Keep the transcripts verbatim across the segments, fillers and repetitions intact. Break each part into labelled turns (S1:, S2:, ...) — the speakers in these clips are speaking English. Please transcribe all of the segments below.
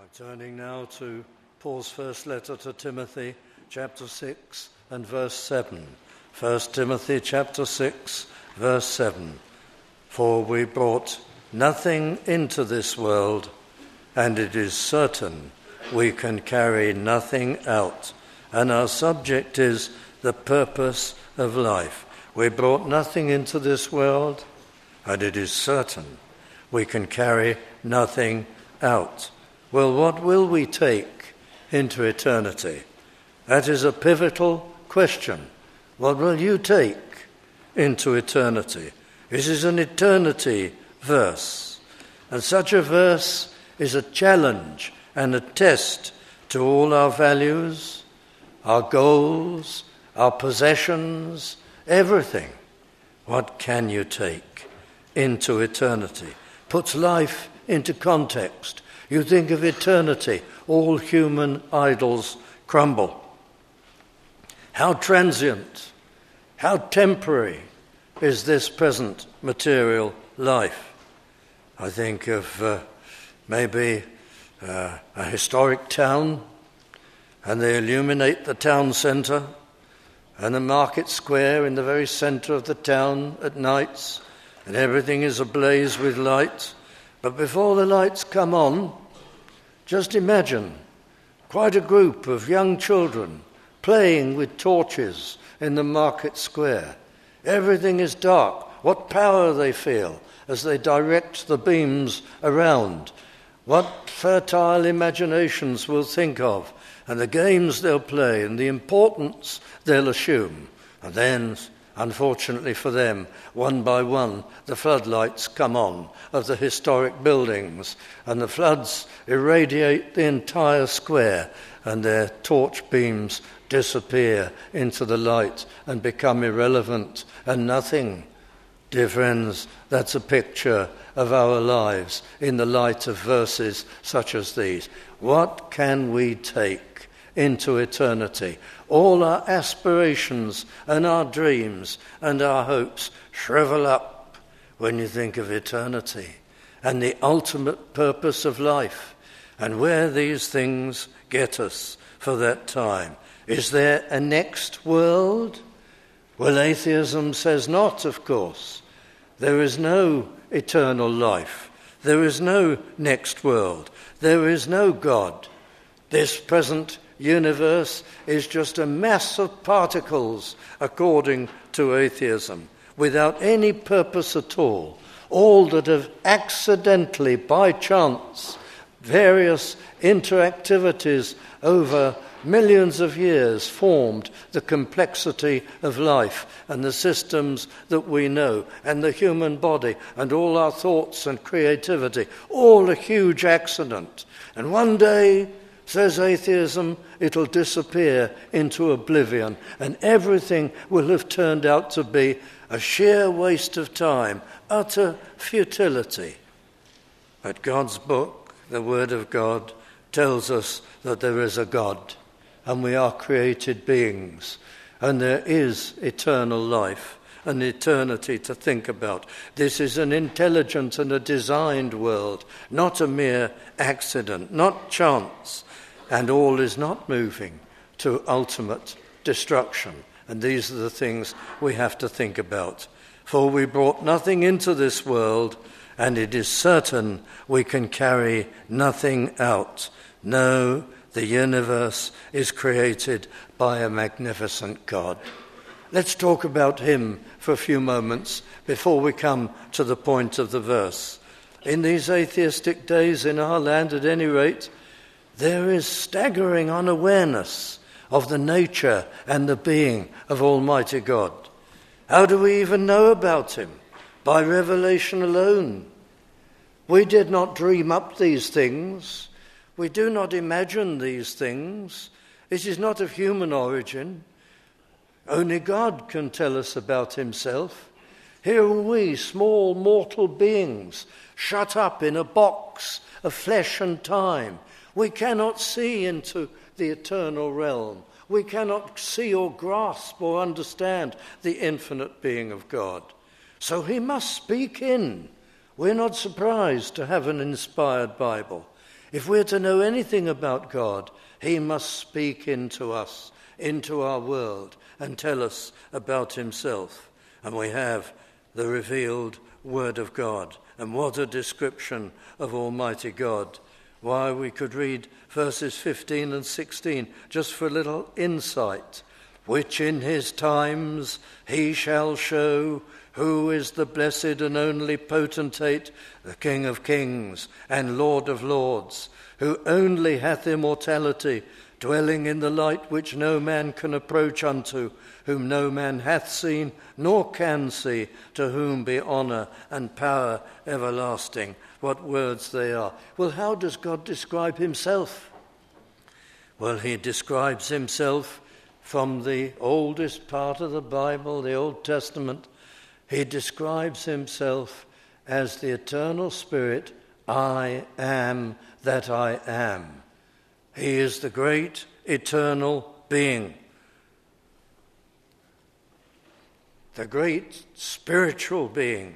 S1: Turning now to Paul's first letter to Timothy, chapter six and verse seven. First Timothy chapter six, verse seven. For we brought nothing into this world, and it is certain we can carry nothing out. And our subject is the purpose of life. We brought nothing into this world, and it is certain we can carry nothing out. Well, what will we take into eternity? That is a pivotal question. What will you take into eternity? This is an eternity verse. And such a verse is a challenge and a test to all our values, our goals, our possessions, everything. What can you take into eternity? Puts life into context. You think of eternity, all human idols crumble. How transient, how temporary is this present material life? I think of uh, maybe uh, a historic town, and they illuminate the town centre and the market square in the very centre of the town at nights, and everything is ablaze with light. But before the lights come on, just imagine quite a group of young children playing with torches in the market square. Everything is dark. What power they feel as they direct the beams around. What fertile imaginations will think of, and the games they'll play, and the importance they'll assume. And then, unfortunately for them, one by one, the floodlights come on of the historic buildings, and the floods irradiate the entire square, and their torch beams disappear into the light and become irrelevant and nothing. Dear friends, that's a picture of our lives in the light of verses such as these. What can we take into eternity? All our aspirations and our dreams and our hopes shrivel up when you think of eternity and the ultimate purpose of life and where these things get us for that time. Is there a next world? Well, atheism says not, of course. There is no eternal life. There is no next world. There is no God. This present universe is just a mass of particles, according to atheism, without any purpose at all, all that have accidentally, by chance, various interactivities over millions of years formed the complexity of life and the systems that we know and the human body and all our thoughts and creativity, all a huge accident. And one day, says atheism, it'll disappear into oblivion and everything will have turned out to be a sheer waste of time, utter futility. But God's book, the Word of God, tells us that there is a God and we are created beings and there is eternal life and eternity to think about. This is an intelligent and a designed world, not a mere accident, not chance. And all is not moving to ultimate destruction. And these are the things we have to think about. For we brought nothing into this world, and it is certain we can carry nothing out. No, the universe is created by a magnificent God. Let's talk about him for a few moments before we come to the point of the verse. In these atheistic days in our land, at any rate, there is staggering unawareness of the nature and the being of Almighty God. How do we even know about him? By revelation alone. We did not dream up these things. We do not imagine these things. It is not of human origin. Only God can tell us about himself. Here are we, small mortal beings, shut up in a box of flesh and time. We cannot see into the eternal realm. We cannot see or grasp or understand the infinite being of God. So he must speak in. We're not surprised to have an inspired Bible. If we're to know anything about God, he must speak into us, into our world, and tell us about himself. And we have the revealed Word of God. And what a description of Almighty God. Why, we could read verses fifteen and sixteen, just for a little insight. Which in his times he shall show who is the blessed and only potentate, the King of kings and Lord of lords, who only hath immortality, dwelling in the light which no man can approach unto, whom no man hath seen, nor can see, to whom be honour and power everlasting. What words they are. Well, how does God describe himself? Well, he describes himself from the oldest part of the Bible, the Old Testament. He describes himself as the eternal Spirit, I am that I am. He is the great eternal being, the great spiritual being,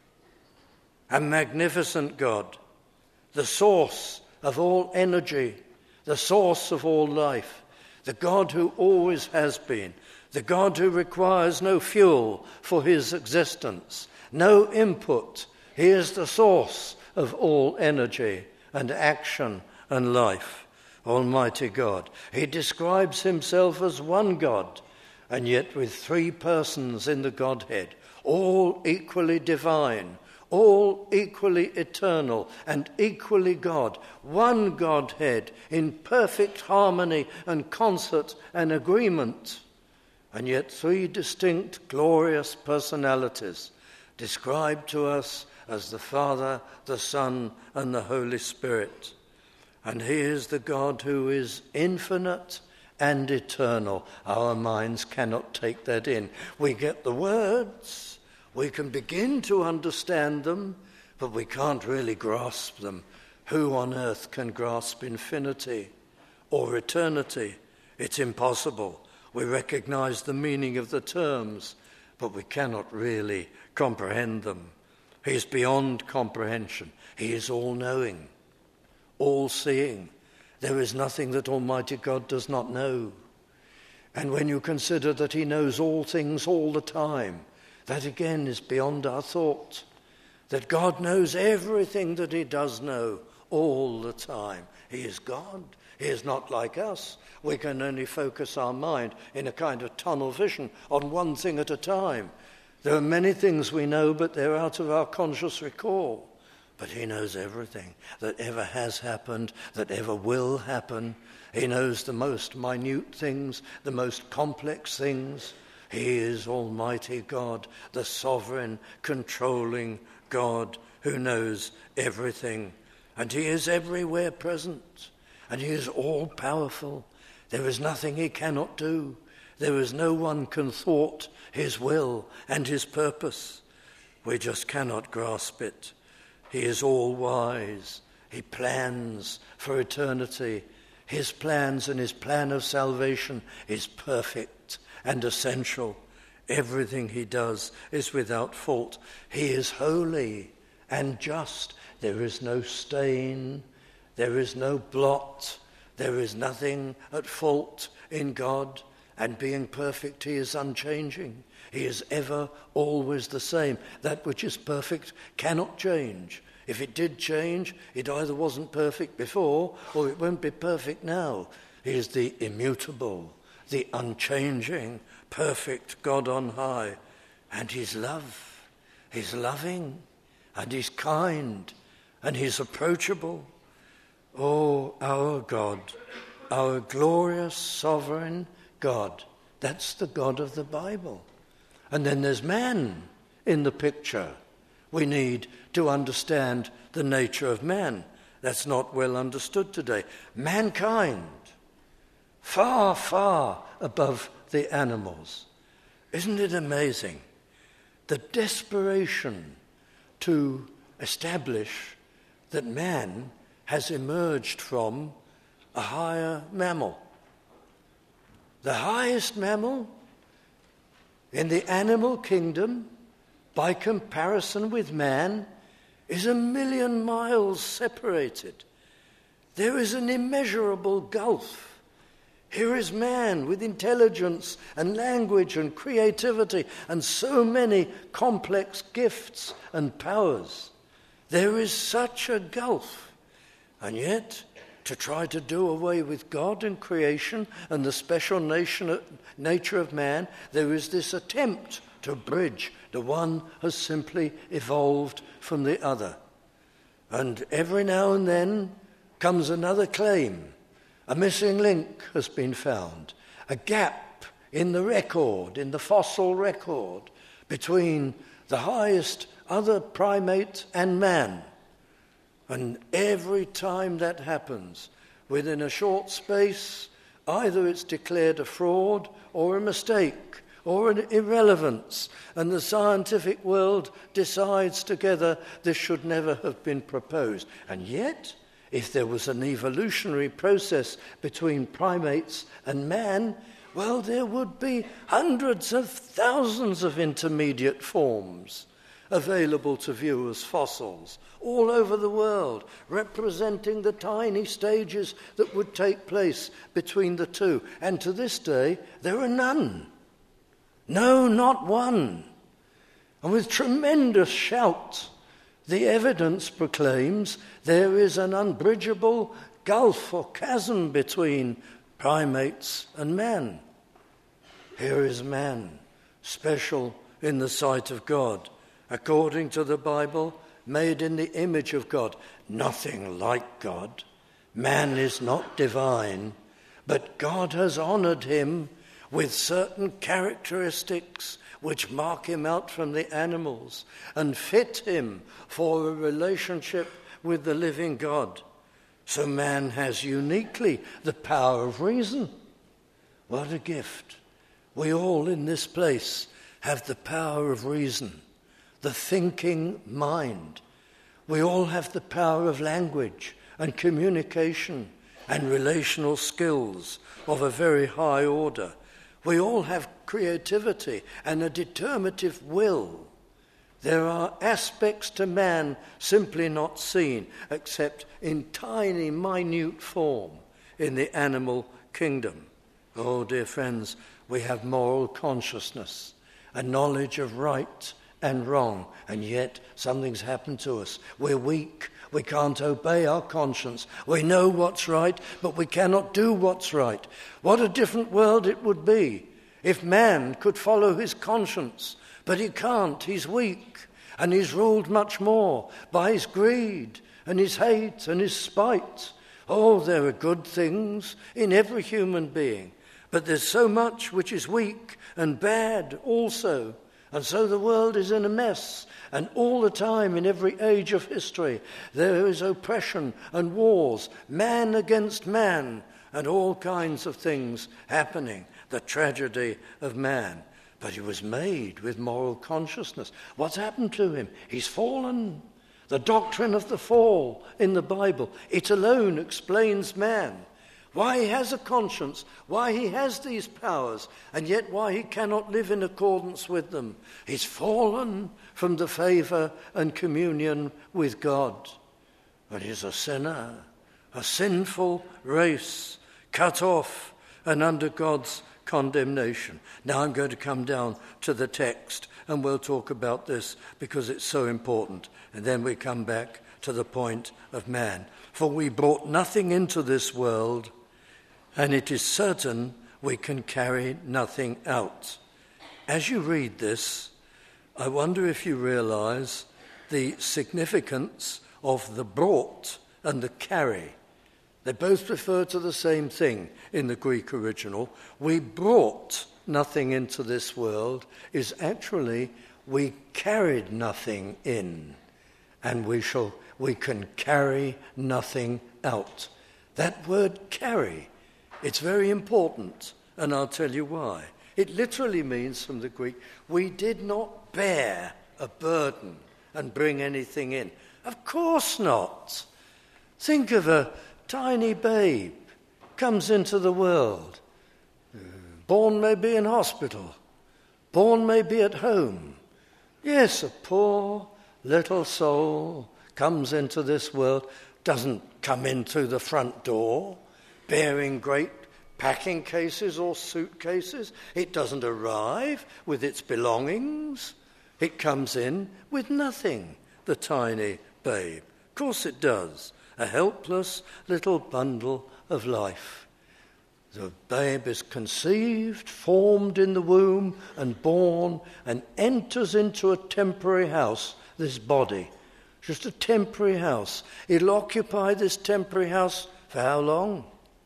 S1: a magnificent God, the source of all energy, the source of all life, the God who always has been, the God who requires no fuel for his existence, no input. He is the source of all energy and action and life, Almighty God. He describes himself as one God, and yet with three persons in the Godhead, all equally divine, all equally eternal and equally God, one Godhead in perfect harmony and concert and agreement, and yet three distinct glorious personalities described to us as the Father, the Son, and the Holy Spirit. And he is the God who is infinite and eternal. Our minds cannot take that in. We get the words, we can begin to understand them, but we can't really grasp them. Who on earth can grasp infinity or eternity? It's impossible. We recognize the meaning of the terms, but we cannot really comprehend them. He is beyond comprehension. He is all-knowing, all-seeing. There is nothing that Almighty God does not know. And when you consider that he knows all things all the time, that again is beyond our thought. That God knows everything that he does know all the time. He is God. He is not like us. We can only focus our mind in a kind of tunnel vision on one thing at a time. There are many things we know, but they're out of our conscious recall. But he knows everything that ever has happened, that ever will happen. He knows the most minute things, the most complex things. He is Almighty God, the sovereign, controlling God who knows everything. And he is everywhere present. And he is all-powerful. There is nothing he cannot do. There is no one can thwart his will and his purpose. We just cannot grasp it. He is all-wise. He plans for eternity. His plans and his plan of salvation is perfect and essential. Everything he does is without fault. He is holy and just. There is no stain. There is no blot. There is nothing at fault in God. And being perfect, he is unchanging. He is ever, always the same. That which is perfect cannot change. If it did change, it either wasn't perfect before or it won't be perfect now. He is the immutable, the unchanging, perfect God on high. And he's love. He's loving and he's kind and he's approachable. Oh, our God, our glorious sovereign God. That's the God of the Bible. And then there's man in the picture. We need to understand the nature of man. That's not well understood today. Mankind, far, far above the animals. Isn't it amazing? The desperation to establish that man has emerged from a higher mammal. The highest mammal in the animal kingdom, by comparison with man, is a million miles separated. there is an immeasurable gulf. Here is man with intelligence and language and creativity and so many complex gifts and powers. There is such a gulf. And yet, to try to do away with God and creation and the special nation, nature of man, there is this attempt to bridge. The one has simply evolved from the other. And every now and then comes another claim. A missing link has been found. A gap in the record, in the fossil record, between the highest other primate and man. And every time that happens, within a short space, either it's declared a fraud or a mistake or an irrelevance, and the scientific world decides together this should never have been proposed. And yet, if there was an evolutionary process between primates and man, well, there would be hundreds of thousands of intermediate forms available to view as fossils all over the world, representing the tiny stages that would take place between the two. And to this day, there are none. No, not one. And with tremendous shout, the evidence proclaims there is an unbridgeable gulf or chasm between primates and man. Here is man, special in the sight of God, according to the Bible, made in the image of God, nothing like God. Man is not divine, but God has honored him with certain characteristics which mark him out from the animals and fit him for a relationship with the living God. So man has uniquely the power of reason. What a gift. We all in this place have the power of reason, the thinking mind. We all have the power of language and communication and relational skills of a very high order. We all have creativity and a determinative will. There are aspects to man simply not seen except in tiny, minute form in the animal kingdom. Oh, dear friends, we have moral consciousness, a knowledge of right and wrong, and yet something's happened to us. We're weak. We can't obey our conscience. We know what's right, but we cannot do what's right. What a different world it would be if man could follow his conscience, but he can't. He's weak, and he's ruled much more by his greed and his hate and his spite. Oh, there are good things in every human being, but there's so much which is weak and bad also. And so the world is in a mess, and all the time in every age of history there is oppression and wars, man against man, and all kinds of things happening, the tragedy of man. But he was made with moral consciousness. What's happened to him? He's fallen. The doctrine of the fall in the Bible, it alone explains man. Why he has a conscience, why he has these powers, and yet why he cannot live in accordance with them. He's fallen from the favour and communion with God. And he's a sinner, a sinful race, cut off and under God's condemnation. Now I'm going to come down to the text, and we'll talk about this because it's so important. And then we come back to the point of man. For we brought nothing into this world, and it is certain we can carry nothing out. As you read this, I wonder if you realize the significance of the brought and the carry. They both refer to the same thing in the Greek original. We brought nothing into this world is actually we carried nothing in, and we shall we can carry nothing out. That word carry, it's very important, and I'll tell you why. It literally means, from the Greek, we did not bear a burden and bring anything in. Of course not. Think of a tiny babe, comes into the world, born maybe in hospital, born maybe at home. Yes, a poor little soul comes into this world doesn't come in through the front door bearing great packing cases or suitcases. It doesn't arrive with its belongings. It comes in with nothing, the tiny babe. Of course it does. A helpless little bundle of life. The babe is conceived, formed in the womb and born and enters into a temporary house, this body. Just a temporary house. It'll occupy this temporary house for how long?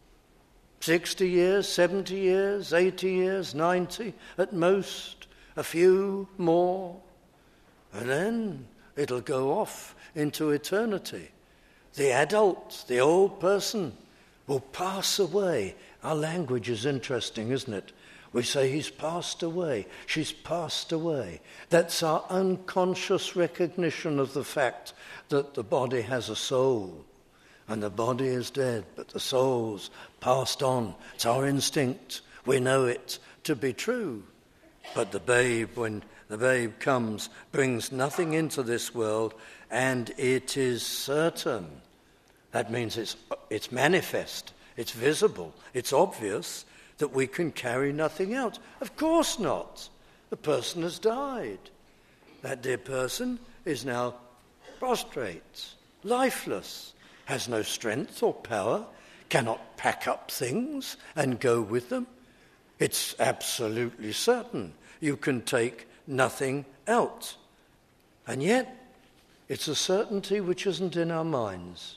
S1: sixty years, seventy years, eighty years, ninety at most, a few more. And then it'll go off into eternity. The adult, the old person, will pass away. Our language is interesting, isn't it? We say he's passed away, she's passed away. That's our unconscious recognition of the fact that the body has a soul. And the body is dead, but the soul's passed on. It's our instinct. We know it to be true. But the babe, when the babe comes, brings nothing into this world, and it is certain. That means it's it's manifest, it's visible, it's obvious that we can carry nothing out. Of course not. The person has died. That dear person is now prostrate, lifeless, has no strength or power, cannot pack up things and go with them. It's absolutely certain you can take nothing out. And yet, it's a certainty which isn't in our minds.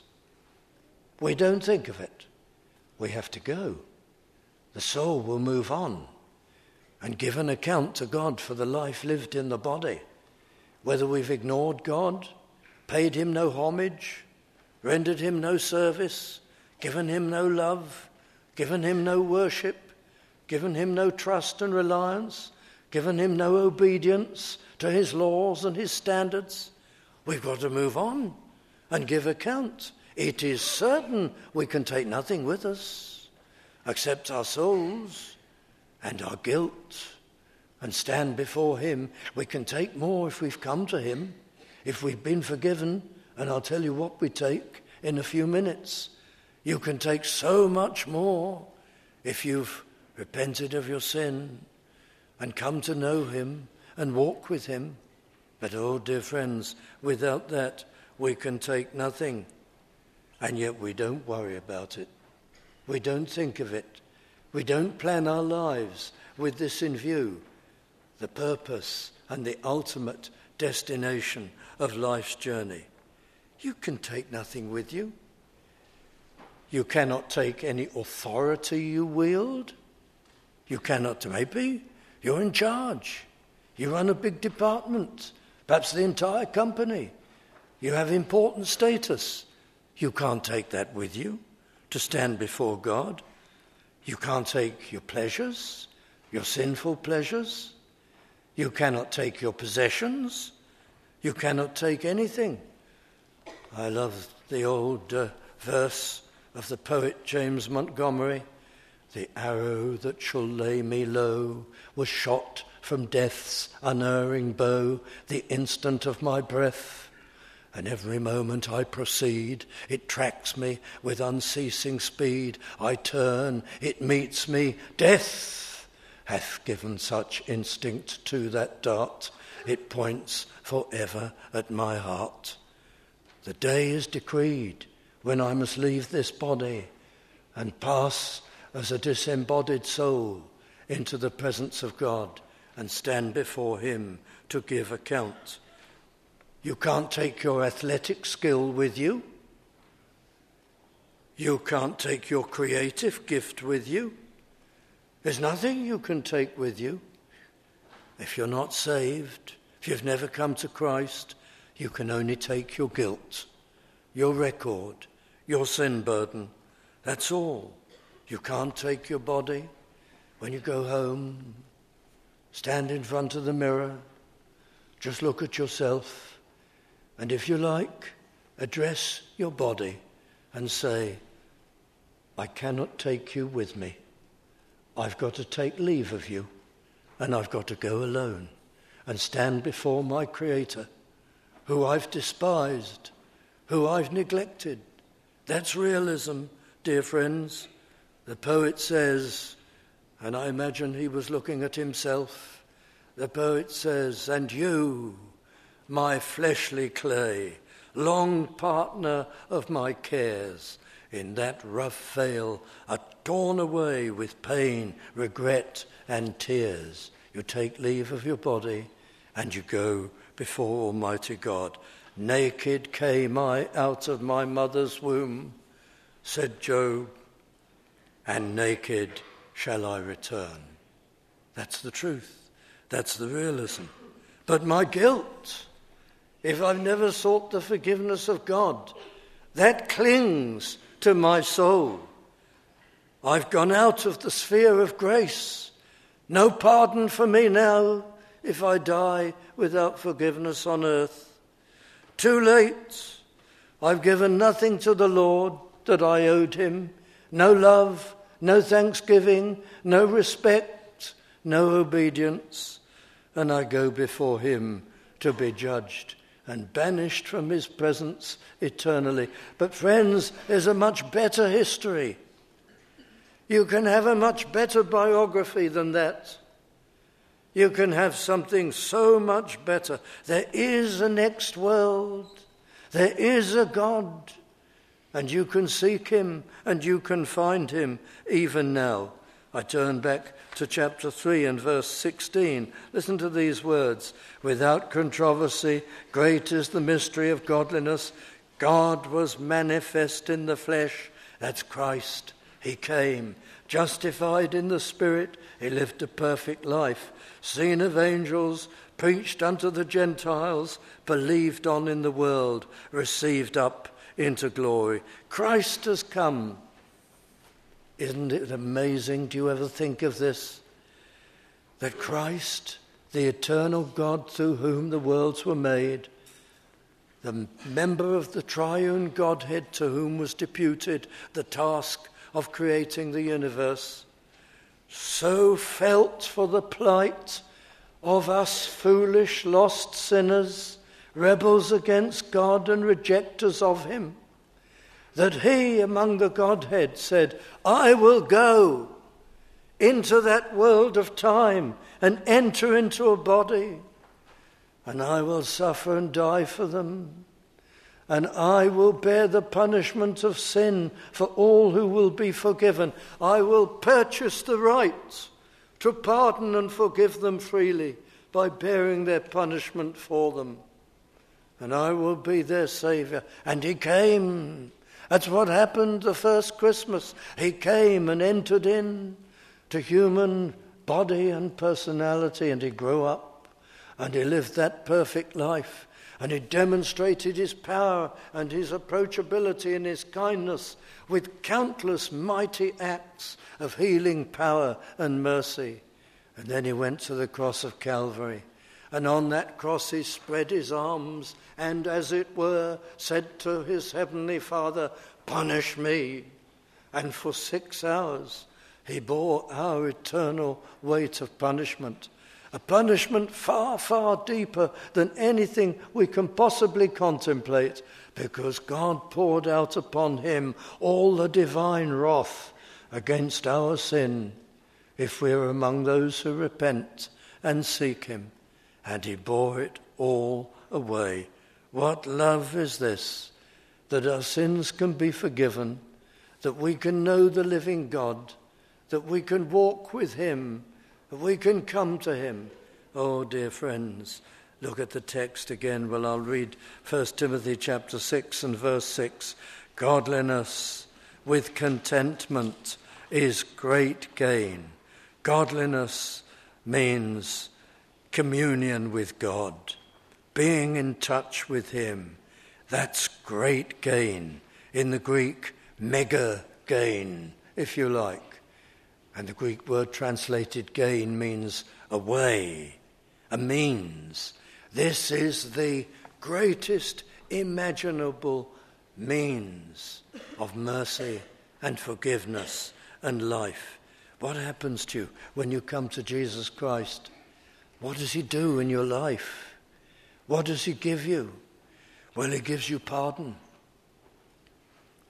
S1: We don't think of it. We have to go. The soul will move on and give an account to God for the life lived in the body. Whether we've ignored God, paid him no homage, rendered him no service, given him no love, given him no worship, given him no trust and reliance, given him no obedience to his laws and his standards. We've got to move on and give account. It is certain we can take nothing with us except our souls and our guilt and stand before him. We can take more if we've come to him, if we've been forgiven, and I'll tell you what we take in a few minutes. You can take so much more if you've repented of your sin and come to know him and walk with him. But oh, dear friends, without that we can take nothing. And yet we don't worry about it. We don't think of it. We don't plan our lives with this in view, the purpose and the ultimate destination of life's journey. You can take nothing with you. You cannot take any authority you wield. You cannot, maybe, you're in charge. You run a big department, perhaps the entire company. You have important status. You can't take that with you to stand before God. You can't take your pleasures, your sinful pleasures. You cannot take your possessions. You cannot take anything. I love the old uh, verse of the poet James Montgomery. The arrow that shall lay me low was shot from death's unerring bow the instant of my breath. And every moment I proceed, it tracks me with unceasing speed. I turn, it meets me. Death hath given such instinct to that dart. It points forever at my heart. The day is decreed when I must leave this body and pass as a disembodied soul into the presence of God and stand before him to give account. You can't take your athletic skill with you. You can't take your creative gift with you. There's nothing you can take with you. If you're not saved, if you've never come to Christ, you can only take your guilt, your record, your sin burden. That's all. You can't take your body. When you go home, stand in front of the mirror, just look at yourself, and if you like, address your body and say, I cannot take you with me. I've got to take leave of you, and I've got to go alone and stand before my Creator, who I've despised, who I've neglected. That's realism, dear friends. The poet says, and I imagine he was looking at himself, the poet says, and you, my fleshly clay, long partner of my cares, in that rough vale are torn away with pain, regret, and tears. You take leave of your body, and you go before Almighty God. Naked came I out of my mother's womb, said Job, and naked shall I return. That's the truth. That's the realism. But my guilt, if I've never sought the forgiveness of God, that clings to my soul. I've gone out of the sphere of grace. No pardon for me now if I die without forgiveness on earth. Too late. I've given nothing to the Lord that I owed him. No love, no thanksgiving, no respect, no obedience. And I go before him to be judged and banished from his presence eternally. But friends, there's a much better history. You can have a much better biography than that. You can have something so much better. There is a next world. There is a God. And you can seek him and you can find him even now. I turn back to chapter three and verse sixteen. Listen to these words. Without controversy, great is the mystery of godliness. God was manifest in the flesh. That's Christ. He came. Justified in the Spirit, he lived a perfect life. Seen of angels, preached unto the Gentiles, believed on in the world, received up into glory. Christ has come. Isn't it amazing? Do you ever think of this? That Christ, the eternal God through whom the worlds were made, the member of the triune Godhead to whom was deputed the task of creating the universe, so felt for the plight of us foolish, lost sinners, rebels against God and rejectors of him, that he among the Godhead said, I will go into that world of time and enter into a body, and I will suffer and die for them. And I will bear the punishment of sin for all who will be forgiven. I will purchase the right to pardon and forgive them freely by bearing their punishment for them. And I will be their Saviour. And he came. That's what happened the first Christmas. He came and entered in to human body and personality, and he grew up and he lived that perfect life. And he demonstrated his power and his approachability and his kindness with countless mighty acts of healing power and mercy. And then he went to the cross of Calvary. And on that cross he spread his arms and, as it were, said to his heavenly Father, punish me. And for six hours he bore our eternal weight of punishment. A punishment far, far deeper than anything we can possibly contemplate, because God poured out upon him all the divine wrath against our sin, if we are among those who repent and seek him. And he bore it all away. What love is this, that our sins can be forgiven, that we can know the living God, that we can walk with him, we can come to him. Oh, dear friends, look at the text again. Well, I'll read First Timothy chapter six and verse six. Godliness with contentment is great gain. Godliness means communion with God, being in touch with him. That's great gain. In the Greek, mega gain, if you like. And the Greek word translated gain means a way, a means. This is the greatest imaginable means of mercy and forgiveness and life. What happens to you when you come to Jesus Christ? What does he do in your life? What does he give you? Well, he gives you pardon.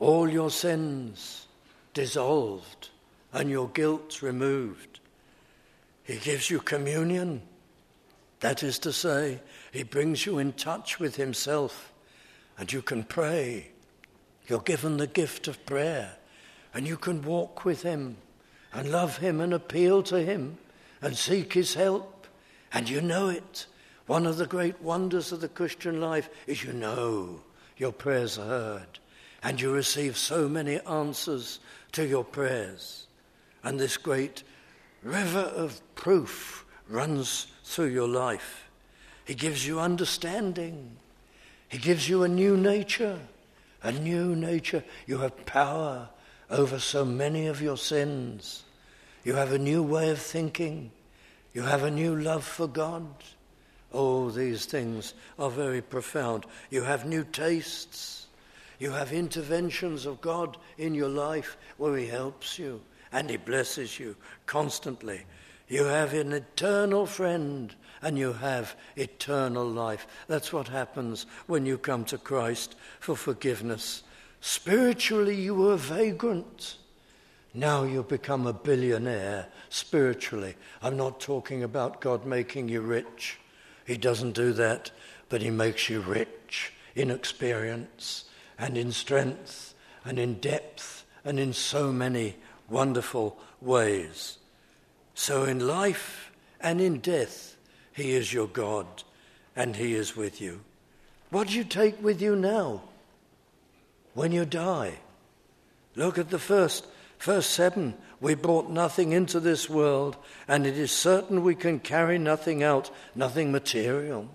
S1: all your sins dissolved and your guilt removed. He gives you communion. That is to say, he brings you in touch with himself, and you can pray. You're given the gift of prayer, and you can walk with him and love him and appeal to him and seek his help. And you know it. One of the great wonders of the Christian life is you know your prayers are heard, and you receive so many answers to your prayers. And this great river of proof runs through your life. He gives you understanding. He gives you a new nature. A new nature. You have power over so many of your sins. You have a new way of thinking. You have a new love for God. Oh, these things are very profound. You have new tastes. You have interventions of God in your life where he helps you and he blesses you constantly. You have an eternal friend and you have eternal life. That's what happens when you come to Christ for forgiveness. Spiritually, you were a vagrant. Now you become a billionaire spiritually. I'm not talking about God making you rich. He doesn't do that, but he makes you rich in experience and in strength and in depth and in so many wonderful ways. So in life and in death, he is your God and he is with you. What do you take with you now when you die? Look at the first, verse seven. We brought nothing into this world, and it is certain we can carry nothing out, nothing material.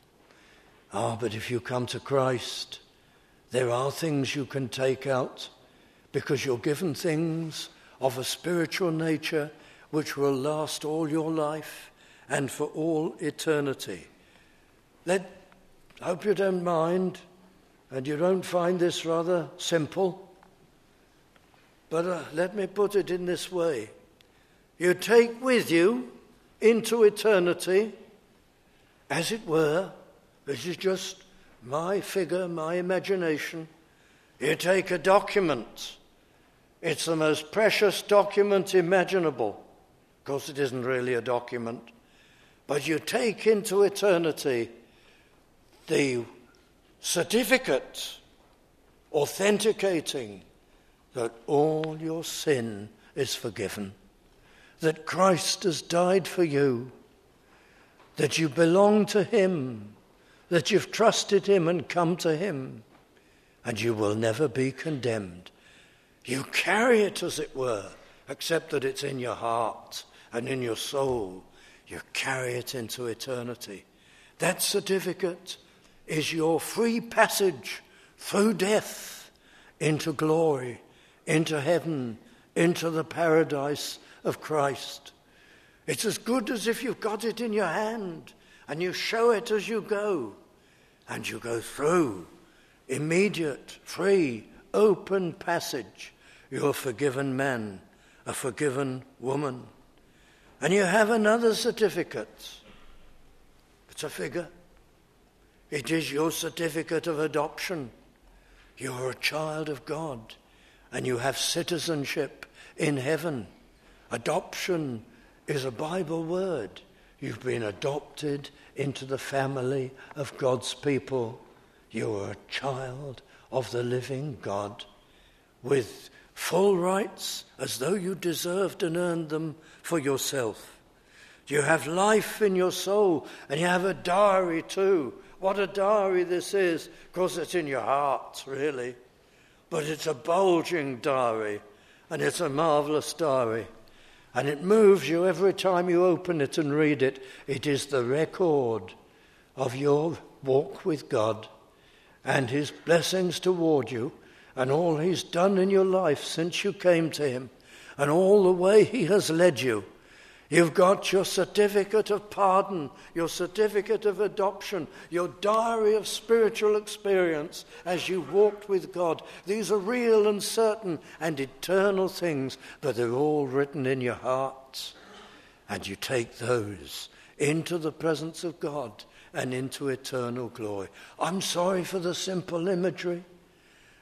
S1: Ah, but if you come to Christ, there are things you can take out because you're given things of a spiritual nature which will last all your life and for all eternity. Let, I hope you don't mind and you don't find this rather simple, but uh, let me put it in this way. You take with you into eternity, as it were, this is just my figure, my imagination, you take a document. It's the most precious document imaginable. Of course, it isn't really a document. But you take into eternity the certificate authenticating that all your sin is forgiven, that Christ has died for you, that you belong to him, that you've trusted him and come to him, and you will never be condemned. You carry it, as it were, except that it's in your heart and in your soul. You carry it into eternity. That certificate is your free passage through death into glory, into heaven, into the paradise of Christ. It's as good as if you've got it in your hand and you show it as you go. And you go through immediate, free, open passage. You're a forgiven man, a forgiven woman. And you have another certificate. It's a figure. It is your certificate of adoption. You're a child of God, and you have citizenship in heaven. Adoption is a Bible word. You've been adopted into the family of God's people. You're a child of the living God with full rights as though you deserved and earned them for yourself. You have life in your soul, and you have a diary too. What a diary this is. Of course, it's in your heart, really. But it's a bulging diary, and it's a marvelous diary. And it moves you every time you open it and read it. It is the record of your walk with God and his blessings toward you and all he's done in your life since you came to him and all the way he has led you. You've got your certificate of pardon, your certificate of adoption, your diary of spiritual experience as you walked with God. These are real and certain and eternal things, but they're all written in your hearts. And you take those into the presence of God and into eternal glory. I'm sorry for the simple imagery.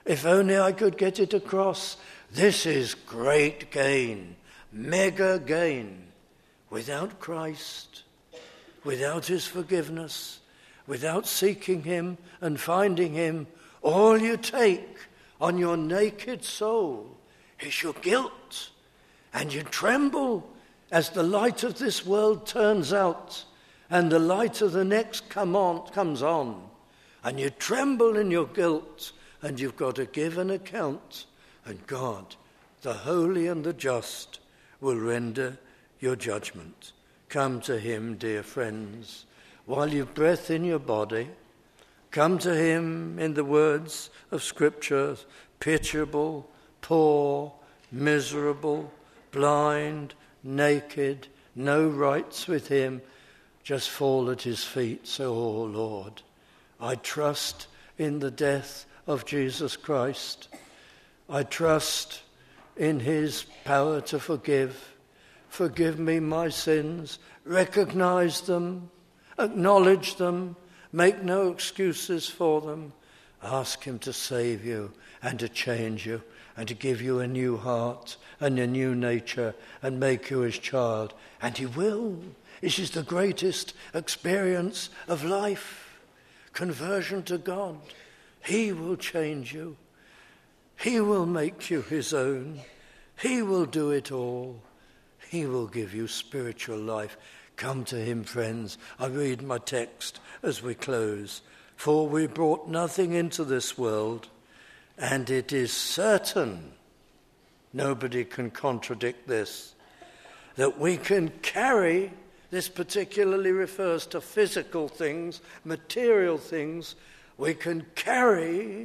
S1: If only I could get it across. This is great gain, mega gain. Without Christ, without his forgiveness, without seeking him and finding him, all you take on your naked soul is your guilt. And you tremble as the light of this world turns out and the light of the next come on, comes on. And you tremble in your guilt and you've got to give an account. And God, the holy and the just, will render your judgment. Come to him, dear friends, while you've breath in your body. Come to him in the words of Scripture, pitiable, poor, miserable, blind, naked, no rights with him. Just fall at his feet. Say, oh Lord, I trust in the death of Jesus Christ. I trust in his power to forgive. Forgive me my sins. Recognize them. Acknowledge them. Make no excuses for them. Ask him to save you and to change you and to give you a new heart and a new nature and make you his child. And he will. This is the greatest experience of life. Conversion to God. He will change you. He will make you his own. He will do it all. He will give you spiritual life. Come to him, friends. I read my text as we close. For we brought nothing into this world, and it is certain, nobody can contradict this, that we can carry, this particularly refers to physical things, material things, we can carry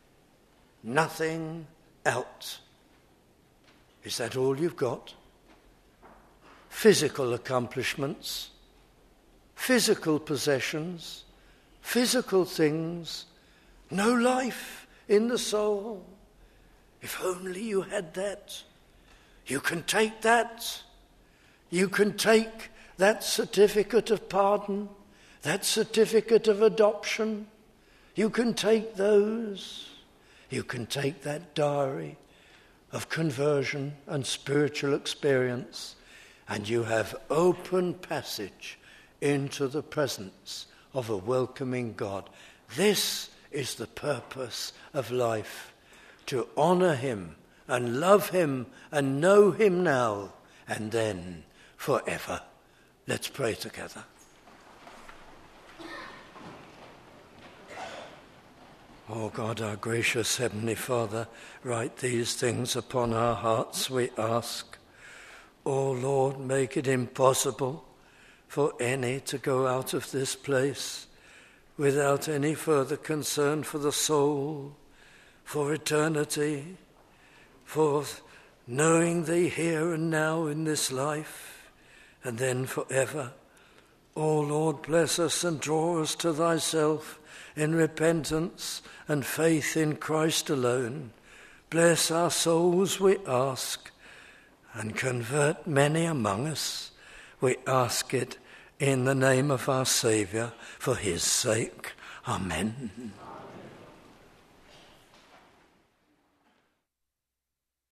S1: nothing out. Is that all you've got? Physical accomplishments, physical possessions, physical things, no life in the soul. If only you had that. You can take that. You can take that certificate of pardon, that certificate of adoption. You can take those. You can take that diary of conversion and spiritual experience, and you have open passage into the presence of a welcoming God. This is the purpose of life, to honor him and love him and know him now and then forever. Let's pray together. Oh God, our gracious Heavenly Father, write these things upon our hearts, we ask. Oh Lord, make it impossible for any to go out of this place without any further concern for the soul, for eternity, for knowing thee here and now in this life, and then forever. Oh Lord, bless us and draw us to thyself in repentance and faith in Christ alone. Bless our souls, we ask, and convert many among us. We ask it in the name of our Saviour, for his sake. Amen.